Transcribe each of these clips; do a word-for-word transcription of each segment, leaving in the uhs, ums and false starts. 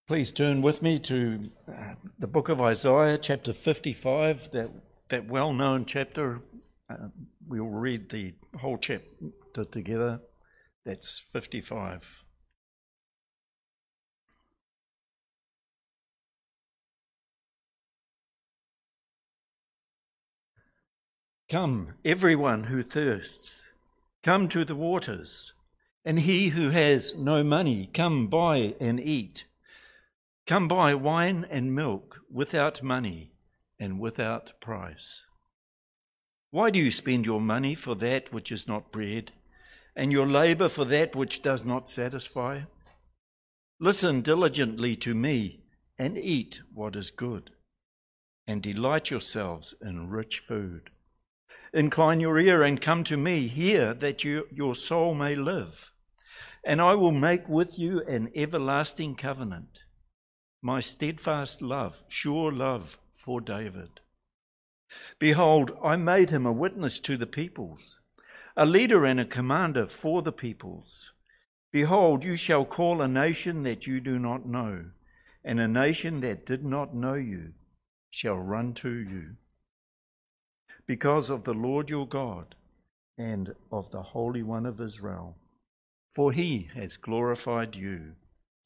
Please turn with me to uh, the book of Isaiah, chapter fifty-five, that, that well-known chapter. Uh, we'll read the whole chapter together. That's fifty-five. Come, everyone who thirsts, come to the waters, and he who has no money, come buy and eat. Come buy wine and milk without money and without price. Why do you spend your money for that which is not bread, and your labor for that which does not satisfy? Listen diligently to me and eat what is good, and delight yourselves in rich food. Incline your ear and come to me, hear that you, your soul may live, and I will make with you an everlasting covenant. My steadfast love, sure love for David. Behold, I made him a witness to the peoples, a leader and a commander for the peoples. Behold, you shall call a nation that you do not know, and a nation that did not know you shall run to you. Because of the Lord your God and of the Holy One of Israel, for he has glorified you.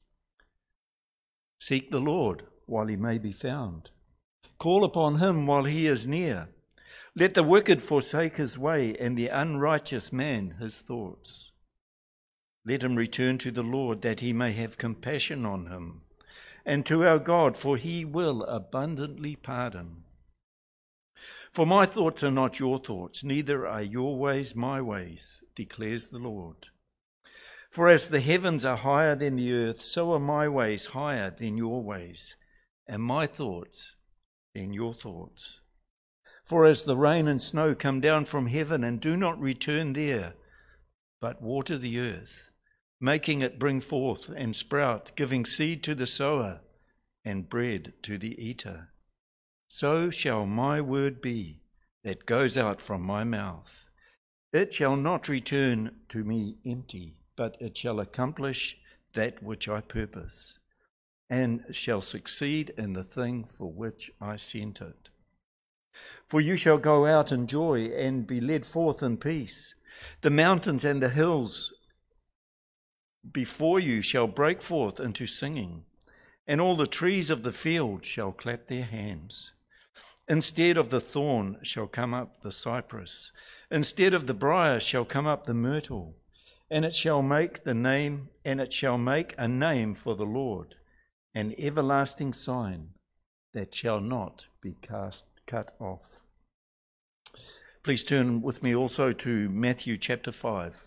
Seek the Lord while he may be found. Call upon him while he is near. Let the wicked forsake his way, and the unrighteous man his thoughts. Let him return to the Lord, that he may have compassion on him, and to our God, for he will abundantly pardon. For my thoughts are not your thoughts, neither are your ways my ways, declares the Lord. For as the heavens are higher than the earth, so are my ways higher than your ways, and my thoughts than your thoughts. For as the rain and snow come down from heaven and do not return there, but water the earth, making it bring forth and sprout, giving seed to the sower and bread to the eater, so shall my word be that goes out from my mouth. It shall not return to me empty, but it shall accomplish that which I purpose, and shall succeed in the thing for which I sent it. For you shall go out in joy and be led forth in peace. The mountains and the hills before you shall break forth into singing, and all the trees of the field shall clap their hands. Instead of the thorn shall come up the cypress, instead of the briar shall come up the myrtle. And it shall make the name, and it shall make a name for the Lord, an everlasting sign that shall not be cast cut off. Please turn with me also to Matthew chapter five.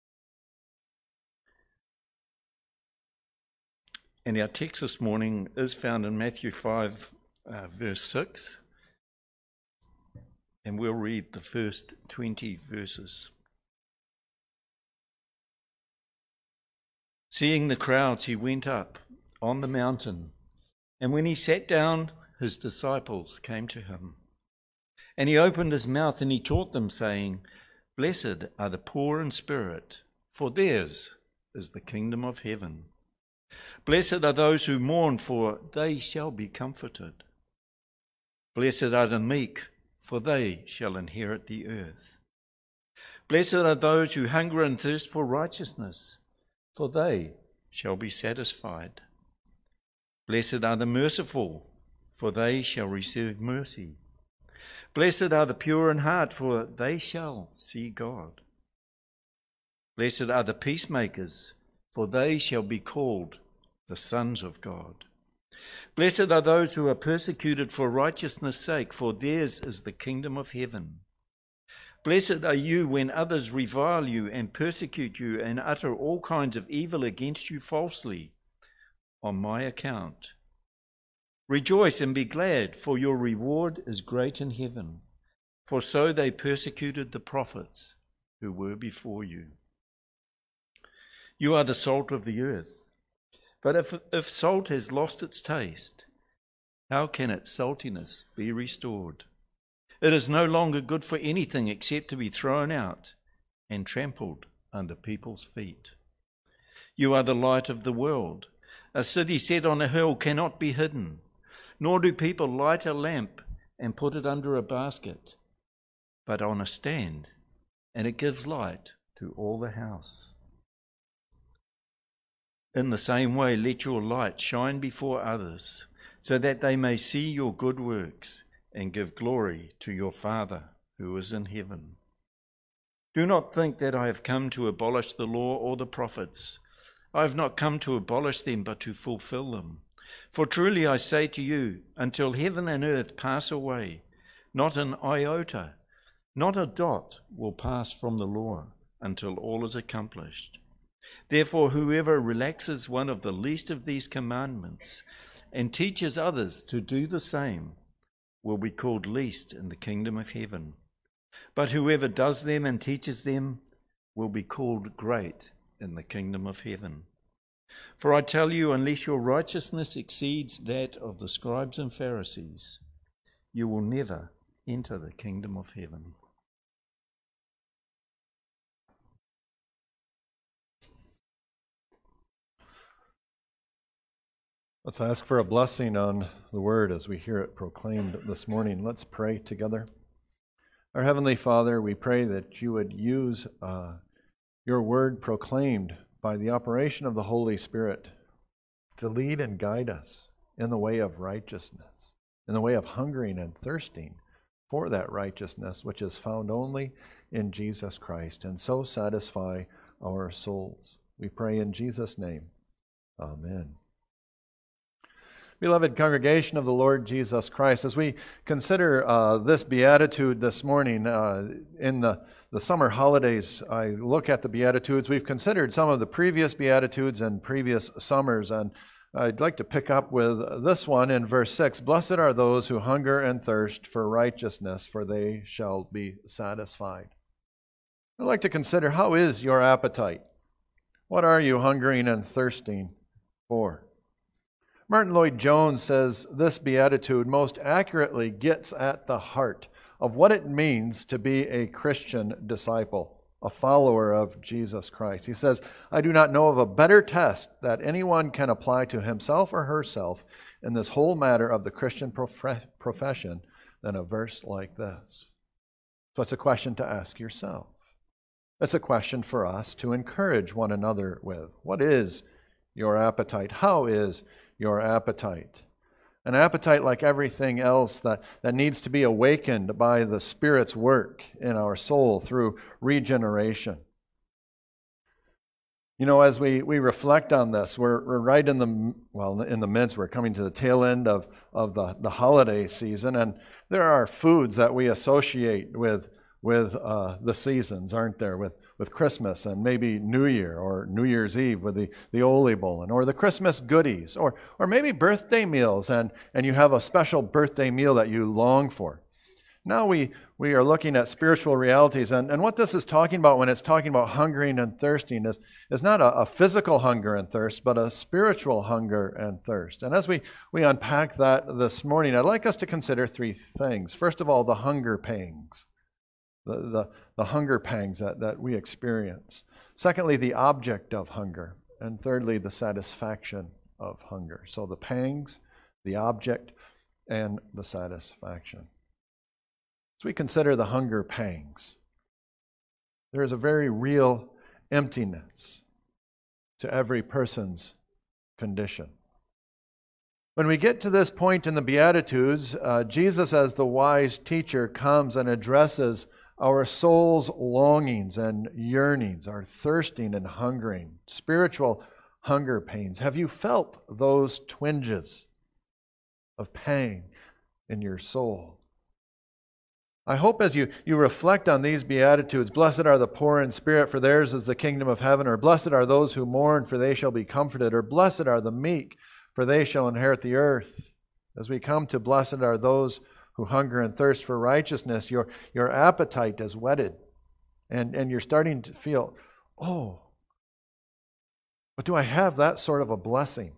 And our text this morning is found in Matthew five, uh, verse six. And we'll read the first twenty verses. Seeing the crowds, he went up on the mountain, and when he sat down, his disciples came to him. And he opened his mouth and he taught them, saying, Blessed are the poor in spirit, for theirs is the kingdom of heaven. Blessed are those who mourn, for they shall be comforted. Blessed are the meek, for they shall inherit the earth. Blessed are those who hunger and thirst for righteousness, for they shall be satisfied. Blessed are the merciful, for they shall receive mercy. Blessed are the pure in heart, for they shall see God. Blessed are the peacemakers, for they shall be called the sons of God. Blessed are those who are persecuted for righteousness' sake, for theirs is the kingdom of heaven. Blessed are you when others revile you and persecute you and utter all kinds of evil against you falsely on my account. Rejoice and be glad, for your reward is great in heaven, for so they persecuted the prophets who were before you. You are the salt of the earth, but if, if salt has lost its taste, how can its saltiness be restored? It is no longer good for anything except to be thrown out and trampled under people's feet. You are the light of the world. A city set on a hill cannot be hidden, nor do people light a lamp and put it under a basket, but on a stand, and it gives light to all the house. In the same way, let your light shine before others, so that they may see your good works and give glory to your Father who is in heaven. Do not think that I have come to abolish the law or the prophets. I have not come to abolish them, but to fulfill them. For truly I say to you, until heaven and earth pass away, not an iota, not a dot will pass from the law until all is accomplished. Therefore, whoever relaxes one of the least of these commandments and teaches others to do the same will be called least in the kingdom of heaven. But whoever does them and teaches them will be called great in the kingdom of heaven. For I tell you, unless your righteousness exceeds that of the scribes and Pharisees, you will never enter the kingdom of heaven. Let's ask for a blessing on the word as we hear it proclaimed this morning. Let's pray together. Our Heavenly Father, we pray that you would use uh, your word proclaimed by the operation of the Holy Spirit to lead and guide us in the way of righteousness, in the way of hungering and thirsting for that righteousness which is found only in Jesus Christ, and so satisfy our souls. We pray in Jesus' name. Amen. Beloved congregation of the Lord Jesus Christ, as we consider uh, this beatitude this morning, uh, in the, the summer holidays, I look at the beatitudes. We've considered some of the previous beatitudes and previous summers, and I'd like to pick up with this one in verse six. Blessed are those who hunger and thirst for righteousness, for they shall be satisfied. I'd like to consider, how is your appetite? What are you hungering and thirsting for? Martin Lloyd-Jones says this beatitude most accurately gets at the heart of what it means to be a Christian disciple, a follower of Jesus Christ. He says, I do not know of a better test that anyone can apply to himself or herself in this whole matter of the Christian prof- profession than a verse like this. So it's a question to ask yourself. It's a question for us to encourage one another with. What is your appetite? How is your appetite? An appetite, like everything else, that, that needs to be awakened by the Spirit's work in our soul through regeneration. You know, as we, we reflect on this, we're, we're right in the, well, in the midst, we're coming to the tail end of, of the, the holiday season, and there are foods that we associate with with uh, the seasons, aren't there? With with Christmas and maybe New Year or New Year's Eve with the, the Ole Bullen, or the Christmas goodies, or or maybe birthday meals, and, and you have a special birthday meal that you long for. Now we, we are looking at spiritual realities, and, and what this is talking about when it's talking about hungering and thirsting is, is not a, a physical hunger and thirst, but a spiritual hunger and thirst. And as we, we unpack that this morning, I'd like us to consider three things. First of all, the hunger pangs. The, the, the hunger pangs that, that we experience. Secondly, the object of hunger. And thirdly, the satisfaction of hunger. So the pangs, the object, and the satisfaction. As we consider the hunger pangs, there is a very real emptiness to every person's condition. When we get to this point in the Beatitudes, uh, Jesus, as the wise teacher, comes and addresses our soul's longings and yearnings, our thirsting and hungering, spiritual hunger pains. Have you felt those twinges of pain in your soul? I hope as you, you reflect on these Beatitudes, blessed are the poor in spirit, for theirs is the kingdom of heaven, or blessed are those who mourn, for they shall be comforted, or blessed are the meek, for they shall inherit the earth. As we come to blessed are those who hunger and thirst for righteousness, your, your appetite is whetted. And, and you're starting to feel, oh, but do I have that sort of a blessing?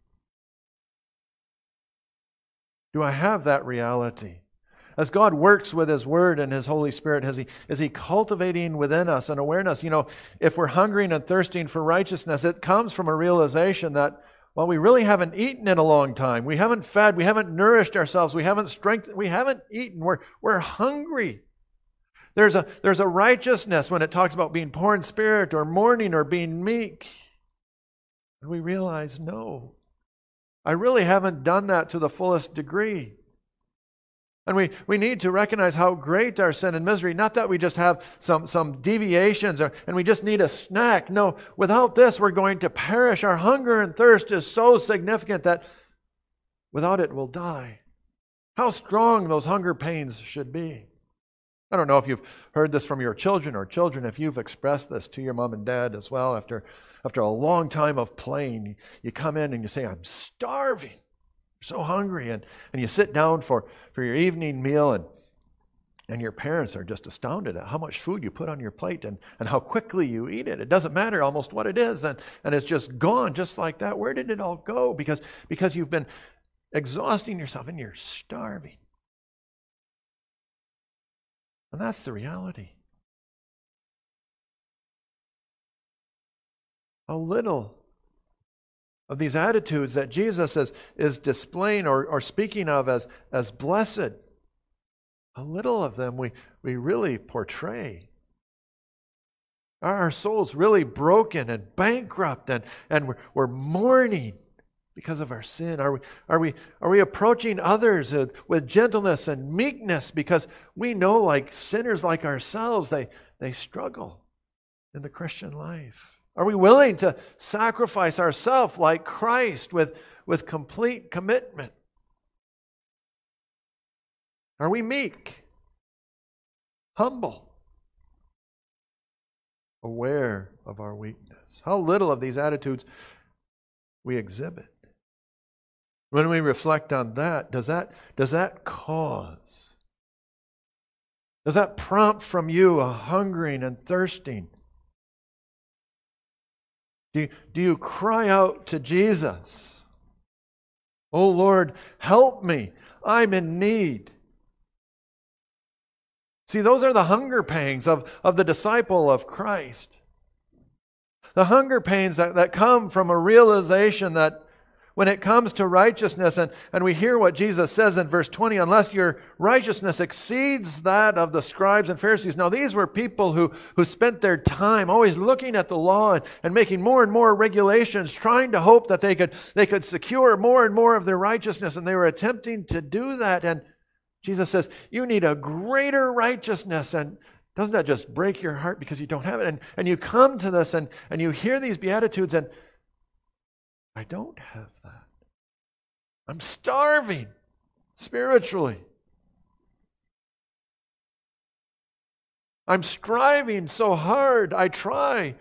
Do I have that reality? As God works with His Word and His Holy Spirit, is He, is He cultivating within us an awareness? You know, if we're hungering and thirsting for righteousness, it comes from a realization that Well, we really haven't eaten in a long time. We haven't fed. We haven't nourished ourselves. We haven't strengthened. We haven't eaten. We're, we're hungry. There's a, there's a righteousness when it talks about being poor in spirit or mourning or being meek. And we realize, no, I really haven't done that to the fullest degree. And we, we need to recognize how great our sin and misery, not that we just have some, some deviations or, and we just need a snack. No, without this we're going to perish. Our hunger and thirst is so significant that without it we'll die. How strong those hunger pains should be. I don't know if you've heard this from your children or children, if you've expressed this to your mom and dad as well. After, after a long time of playing, you come in and you say, I'm starving. So hungry, and, and you sit down for, for your evening meal, and and your parents are just astounded at how much food you put on your plate and, and how quickly you eat it. It doesn't matter almost what it is, and, and it's just gone just like that. Where did it all go? Because, because you've been exhausting yourself and you're starving. And that's the reality. How little of these attitudes that Jesus is, is displaying or, or speaking of as, as blessed, a little of them we, we really portray. Are our souls really broken and bankrupt, and, and we're, we're mourning because of our sin? Are we, are we, are we approaching others with, with gentleness and meekness because we know, like sinners like ourselves, they, they struggle in the Christian life? Are we willing to sacrifice ourselves like Christ with, with complete commitment? Are we meek, humble, aware of our weakness? How little of these attitudes we exhibit. When we reflect on that, does that, does that cause, does that prompt from you a hungering and thirsting? Do you, do you cry out to Jesus? Oh Lord, help me. I'm in need. See, those are the hunger pangs of, of the disciple of Christ. The hunger pains that, that come from a realization that when it comes to righteousness, and, and we hear what Jesus says in verse twenty, unless your righteousness exceeds that of the scribes and Pharisees. Now, these were people who, who spent their time always looking at the law and, and making more and more regulations, trying to hope that they could, they could secure more and more of their righteousness, and they were attempting to do that. And Jesus says, you need a greater righteousness. And doesn't that just break your heart because you don't have it? And, and you come to this and, and you hear these Beatitudes, and I don't have that. I'm starving spiritually. I'm striving so hard. I try.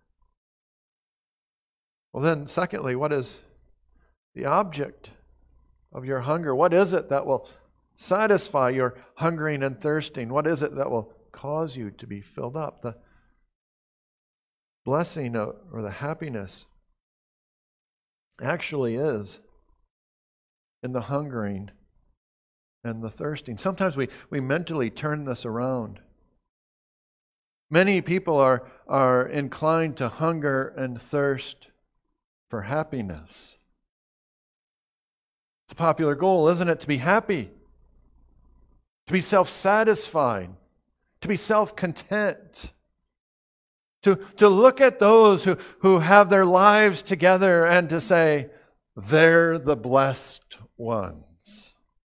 Well, then, secondly, what is the object of your hunger? What is it that will satisfy your hungering and thirsting? What is it that will cause you to be filled up? The blessing or the happiness actually is in the hungering and the thirsting. Sometimes we, we mentally turn this around. Many people are, are inclined to hunger and thirst for happiness. It's a popular goal, isn't it? To be happy, to be self-satisfied, to be self-content. To, to look at those who, who have their lives together and to say, they're the blessed ones.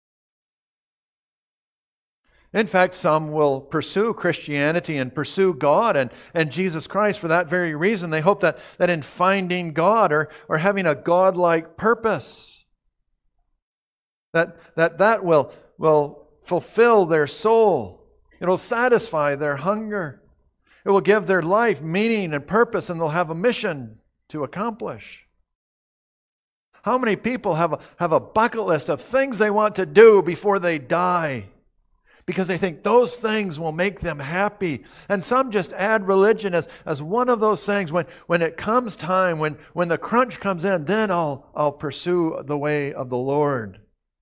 In fact, some will pursue Christianity and pursue God and, and Jesus Christ for that very reason. They hope that, that in finding God or, or having a God-like purpose, that that, that will, will fulfill their soul. It will satisfy their hunger. It will give their life meaning and purpose, and they'll have a mission to accomplish. How many people have a, have a bucket list of things they want to do before they die because they think those things will make them happy? And some just add religion as, as one of those things. When, when it comes time, when, when the crunch comes in, then I'll, I'll pursue the way of the Lord.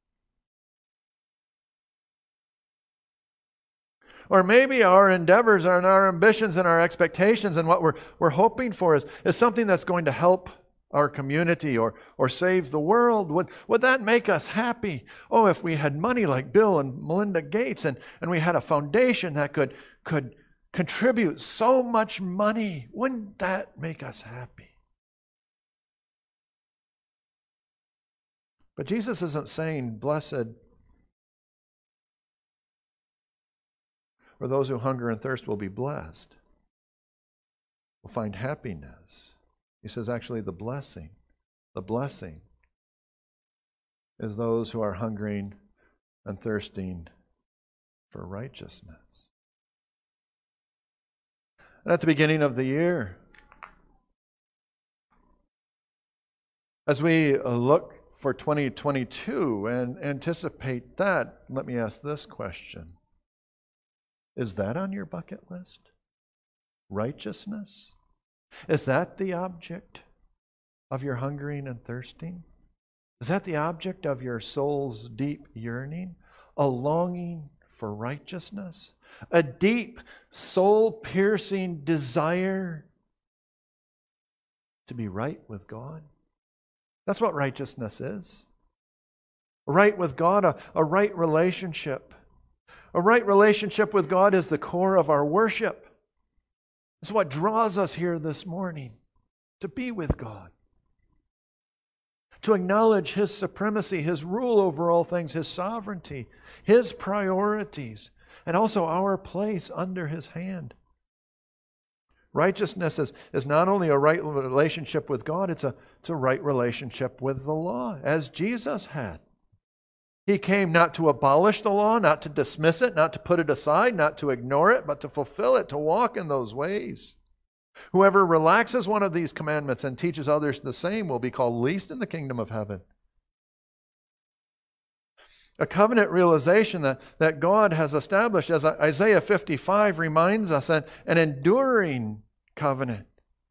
Or maybe our endeavors and our ambitions and our expectations and what we're, we're hoping for is, is something that's going to help our community or, or save the world? Would, would that make us happy? Oh, if we had money like Bill and Melinda Gates and, and we had a foundation that could, could contribute so much money, wouldn't that make us happy? But Jesus isn't saying, blessed or those who hunger and thirst will be blessed, will find happiness. He says actually the blessing, the blessing is those who are hungering and thirsting for righteousness. And at the beginning of the year, as we look for twenty twenty-two and anticipate that, let me ask this question. Is that on your bucket list? Righteousness? Is that the object of your hungering and thirsting? Is that the object of your soul's deep yearning? A longing for righteousness? A deep, soul-piercing desire to be right with God? That's what righteousness is. Right with God, a, a right relationship. A right relationship with God is the core of our worship. It's what draws us here this morning, to be with God, to acknowledge His supremacy, His rule over all things, His sovereignty, His priorities, and also our place under His hand. Righteousness is, is not only a right relationship with God, it's a, it's a right relationship with the law, as Jesus had. He came not to abolish the law, not to dismiss it, not to put it aside, not to ignore it, but to fulfill it, to walk in those ways. Whoever relaxes one of these commandments and teaches others the same will be called least in the kingdom of heaven. A covenant realization that, that God has established, as Isaiah fifty-five reminds us, an, an enduring covenant.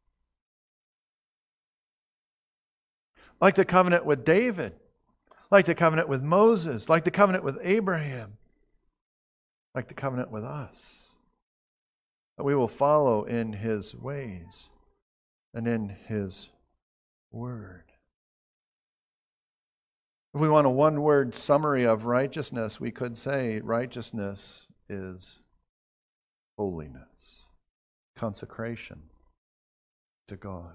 Like the covenant with David, like the covenant with Moses, like the covenant with Abraham, like the covenant with us. That we will follow in His ways and in His word. If we want a one-word summary of righteousness, we could say righteousness is holiness, consecration to God.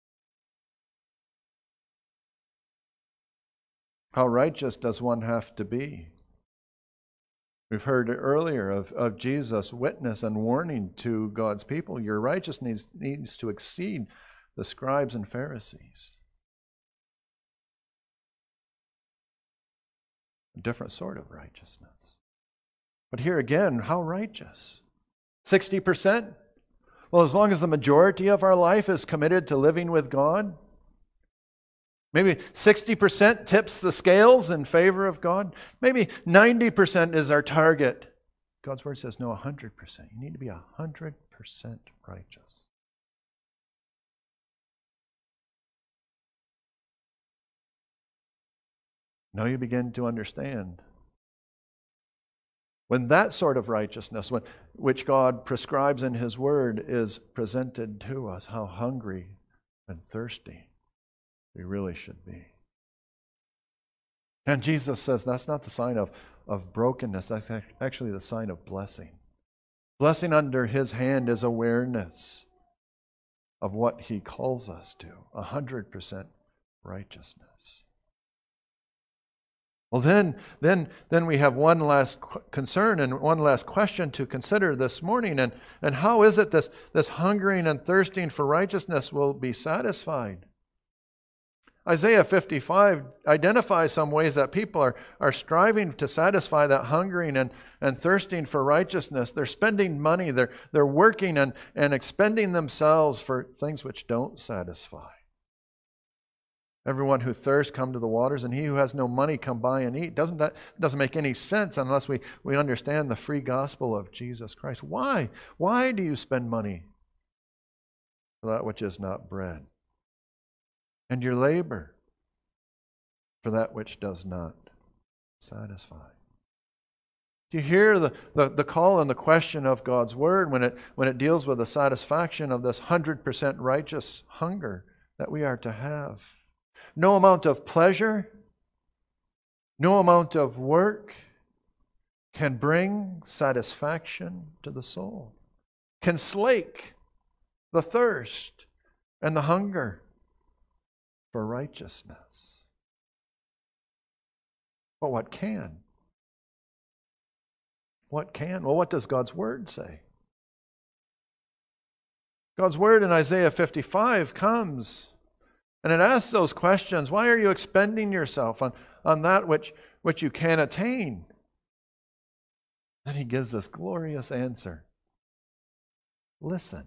How righteous does one have to be? We've heard earlier of, of Jesus' witness and warning to God's people. Your righteousness needs, needs to exceed the scribes and Pharisees. A different sort of righteousness. But here again, how righteous? sixty percent? Well, as long as the majority of our life is committed to living with God, maybe sixty percent tips the scales in favor of God. Maybe ninety percent is our target. God's Word says no, one hundred percent. You need to be one hundred percent righteous. Now you begin to understand. When that sort of righteousness, when, which God prescribes in His Word, is presented to us, how hungry and thirsty we really should be. And Jesus says that's not the sign of, of brokenness. That's actually the sign of blessing. Blessing under His hand is awareness of what He calls us to, one hundred percent righteousness. Well, then, then, then we have one last concern and one last question to consider this morning. And, and how is it this, this hungering and thirsting for righteousness will be satisfied? Isaiah fifty-five identifies some ways that people are, are striving to satisfy that hungering and, and thirsting for righteousness. They're spending money, they're, they're working and, and expending themselves for things which don't satisfy. Everyone who thirsts come to the waters, and he who has no money come buy and eat. Doesn't that doesn't make any sense unless we, we understand the free gospel of Jesus Christ. Why? Why do you spend money for that which is not bread? And your labor for that which does not satisfy. Do you hear the, the, the call and the question of God's Word when it when it deals with the satisfaction of this one hundred percent righteous hunger that we are to have. No amount of pleasure, no amount of work can bring satisfaction to the soul, can slake the thirst and the hunger for righteousness. But what can? What can? Well, what does God's Word say? God's Word in Isaiah fifty-five comes and it asks those questions. Why are you expending yourself on, on that which, which you can attain? Then He gives this glorious answer. Listen.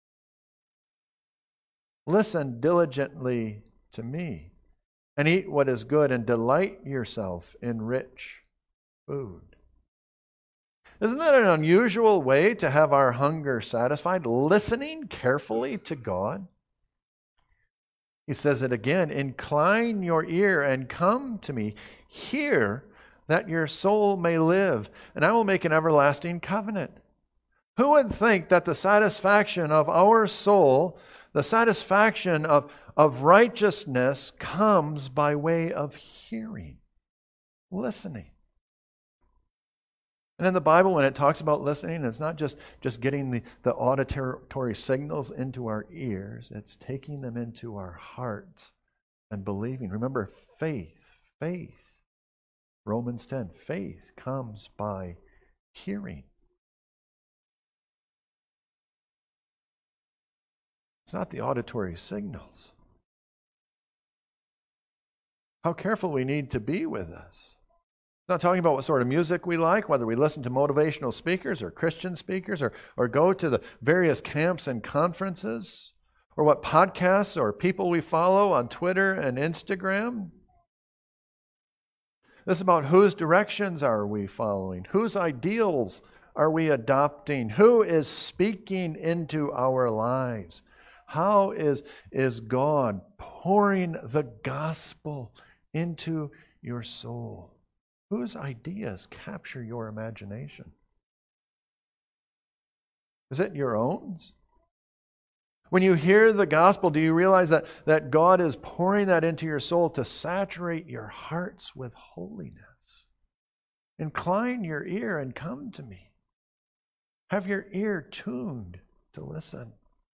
Listen diligently to me, and eat what is good, and delight yourself in rich food. Isn't that an unusual way to have our hunger satisfied? Listening carefully to God. He says it again, incline your ear and come to me. Hear that your soul may live, and I will make an everlasting covenant. Who would think that the satisfaction of our soul, the satisfaction of, of righteousness comes by way of hearing, listening? And in the Bible, when it talks about listening, it's not just, just getting the, the auditory signals into our ears. It's taking them into our hearts and believing. Remember, faith, faith. Romans ten, faith comes by hearing. It's not the auditory signals. How careful we need to be with this. It's not talking about what sort of music we like, whether we listen to motivational speakers or Christian speakers or, or go to the various camps and conferences, or what podcasts or people we follow on Twitter and Instagram. This is about whose directions are we following, whose ideals are we adopting, who is speaking into our lives. How is, is God pouring the gospel into your soul? Whose ideas capture your imagination? Is it your own? When you hear the gospel, do you realize that, that God is pouring that into your soul to saturate your hearts with holiness? Incline your ear and come to me. Have your ear tuned to listen.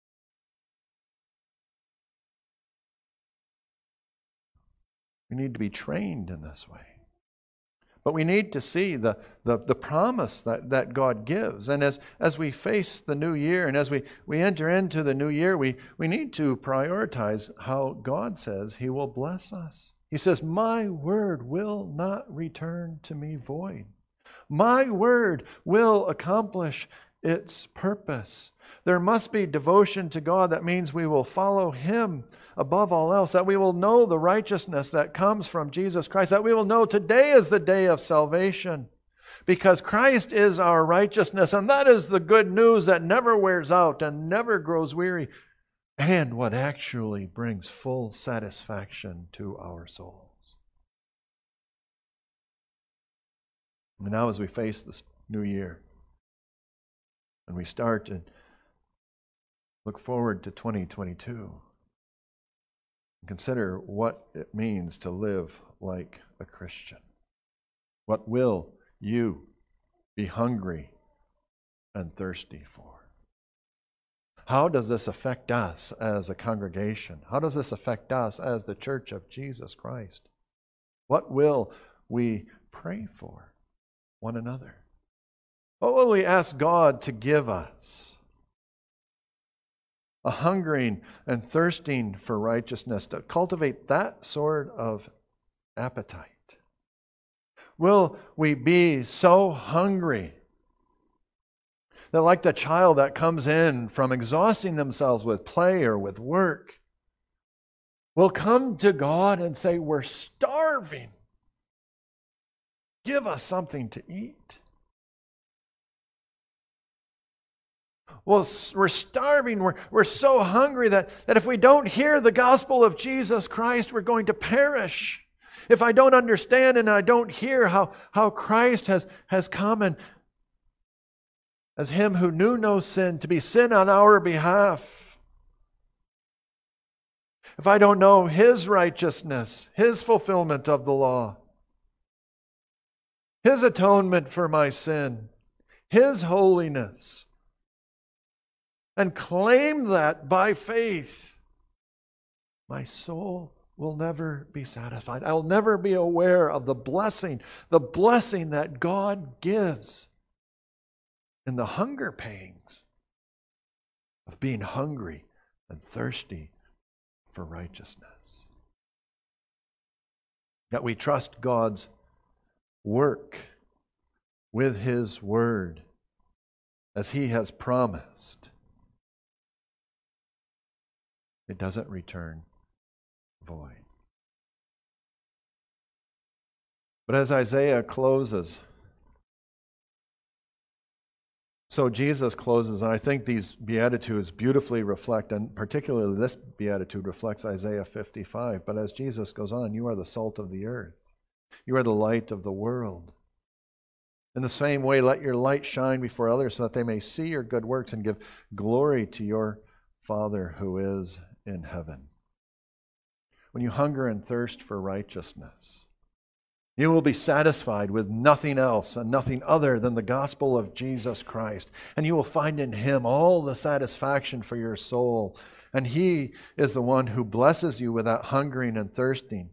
We need to be trained in this way. But we need to see the, the, the promise that, that God gives. And as, as we face the new year and as we, we enter into the new year, we, we need to prioritize how God says He will bless us. He says, my word will not return to me void. My word will accomplish its purpose. There must be devotion to God. That means we will follow Him above all else, that we will know the righteousness that comes from Jesus Christ, that we will know today is the day of salvation because Christ is our righteousness, and that is the good news that never wears out and never grows weary, and what actually brings full satisfaction to our souls. And now as we face this new year, and we start and look forward to twenty twenty-two, consider what it means to live like a Christian. What will you be hungry and thirsty for? How does this affect us as a congregation? How does this affect us as the Church of Jesus Christ? What will we pray for one another? What will we ask God to give us? A hungering and thirsting for righteousness, to cultivate that sort of appetite. Will we be so hungry that, like the child that comes in from exhausting themselves with play or with work, will come to God and say, we're starving. Give us something to eat. Well, we're starving. We're, we're so hungry that, that if we don't hear the gospel of Jesus Christ, we're going to perish. If I don't understand and I don't hear how, how Christ has, has come and as Him who knew no sin to be sin on our behalf. if I don't know His righteousness, His fulfillment of the law, His atonement for my sin, His holiness, and claim that by faith, my soul will never be satisfied. I'll never be aware of the blessing, the blessing that God gives in the hunger pangs of being hungry and thirsty for righteousness. That we trust God's work with His Word as He has promised. It doesn't return void. But as Isaiah closes, so Jesus closes, and I think these Beatitudes beautifully reflect, and particularly this Beatitude reflects Isaiah fifty-five. But as Jesus goes on, you are the salt of the earth. You are the light of the world. In the same way, let your light shine before others so that they may see your good works and give glory to your Father who is in heaven. When you hunger and thirst for righteousness, you will be satisfied with nothing else and nothing other than the gospel of Jesus Christ. And you will find in Him all the satisfaction for your soul. And He is the one who blesses you with that hungering and thirsting.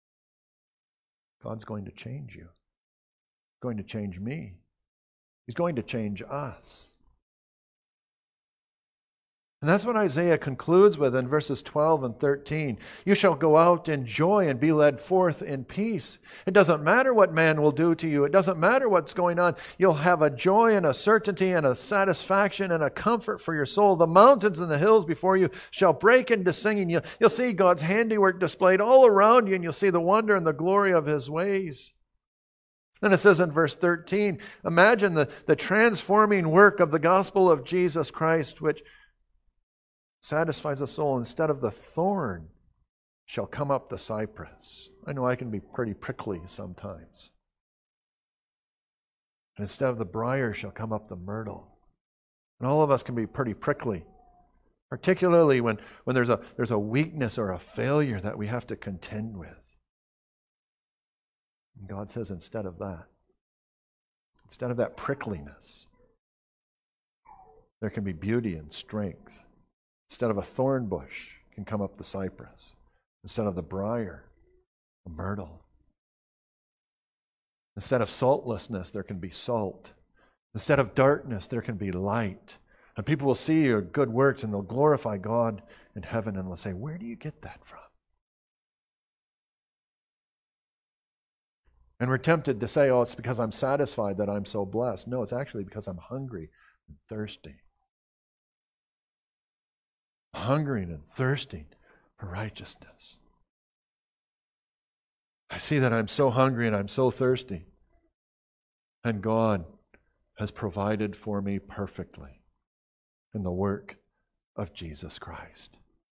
God's going to change you. He's going to change me. He's going to change us. And that's what Isaiah concludes with in verses twelve and thirteen. You shall go out in joy and be led forth in peace. It doesn't matter what man will do to you. It doesn't matter what's going on. You'll have a joy and a certainty and a satisfaction and a comfort for your soul. The mountains and the hills before you shall break into singing. You'll, you'll see God's handiwork displayed all around you, and you'll see the wonder and the glory of His ways. Then it says in verse thirteen, imagine the, the transforming work of the gospel of Jesus Christ, which satisfies the soul. Instead of the thorn shall come up the cypress. I know I can be pretty prickly sometimes. And instead of the briar shall come up the myrtle. And all of us can be pretty prickly, particularly when, when there's a there's a weakness or a failure that we have to contend with. And God says instead of that, instead of that prickliness, there can be beauty and strength. Instead of a thorn bush can come up the cypress. Instead of the briar, the myrtle. Instead of saltlessness, there can be salt. Instead of darkness, there can be light. And people will see your good works and they'll glorify God in heaven and they'll say, where do you get that from? And we're tempted to say, oh, it's because I'm satisfied that I'm so blessed. No, it's actually because I'm hungry and thirsty. Hungering and thirsting for righteousness. I see that I'm so hungry and I'm so thirsty. And God has provided for me perfectly in the work of Jesus Christ.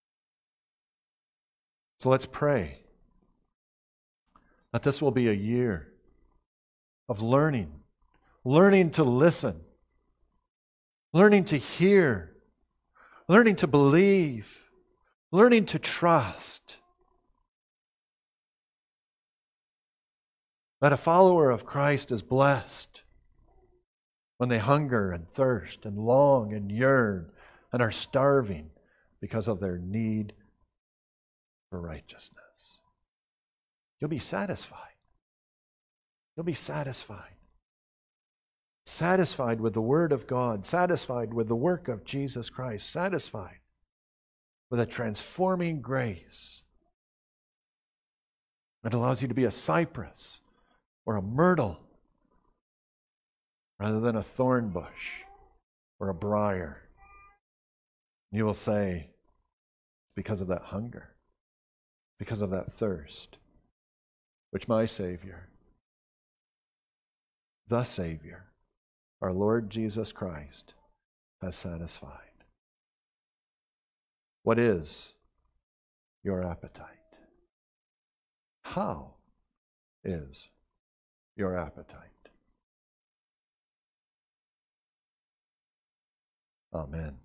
So let's pray that this will be a year of learning, learning to listen, learning to hear, learning to believe, learning to trust. That a follower of Christ is blessed when they hunger and thirst and long and yearn and are starving because of their need for righteousness. You'll be satisfied. You'll be satisfied. Satisfied with the Word of God, satisfied with the work of Jesus Christ, satisfied with a transforming grace that allows you to be a cypress or a myrtle rather than a thorn bush or a briar. You will say, because of that hunger, because of that thirst, which my Savior, the Savior, our Lord Jesus Christ, has satisfied. What is your appetite? How is your appetite? Amen.